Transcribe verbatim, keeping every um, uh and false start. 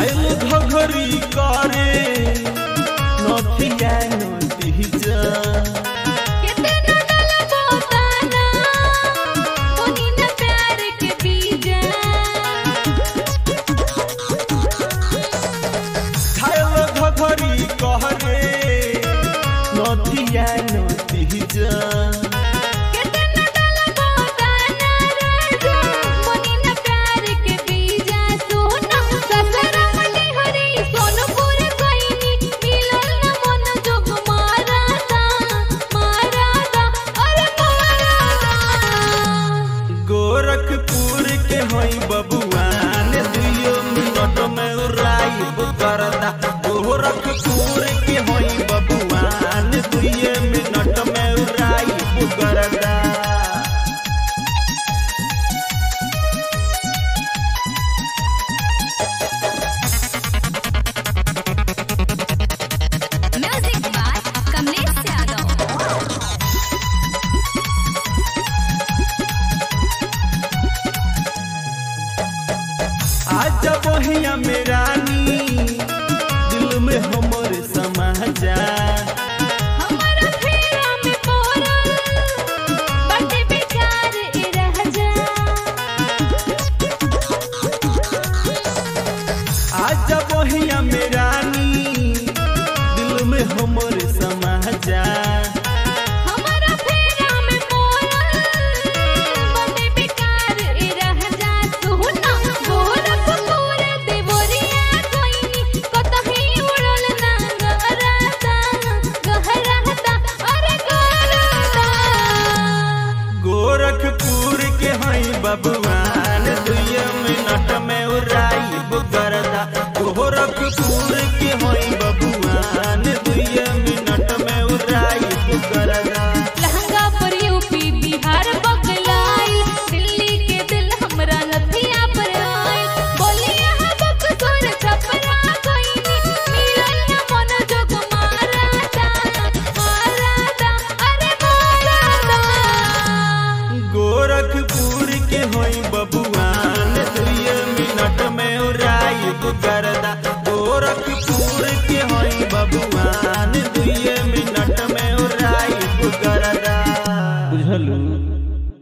आइल घघरी करे नथिया नतीजा नथिया नतीजा गोरखपुर के हई बबुआन दुइयो मिनट में उड़ाई करदा गोरखपुर के हई बबुआन दुइयो मिनट में उड़ाई करदा आज बहिया में रानी दिल में हमर समाजा हमारा फेरा में पोरल बड़े बेकार ए रह जा आज बहिया में रानी दिल में हमर समाजा गोरखपुर के हई बबुआन दुइयो मिनट में उड़ाई करदा गोरखपुर के हई बबुआन दुइयो मिनट में उड़ाई करदा लहंगा पर यूपी बिहार बगलाइल दिल्ली के दिल हमरा नथिया पर आइल बोलिया हबक तोर छपरा कोइनी मिलन न मन जोग मारादा मारादा अरे मारादा गोरखपुर के हई बबुआन दुइयो मिनट में उड़ाई कर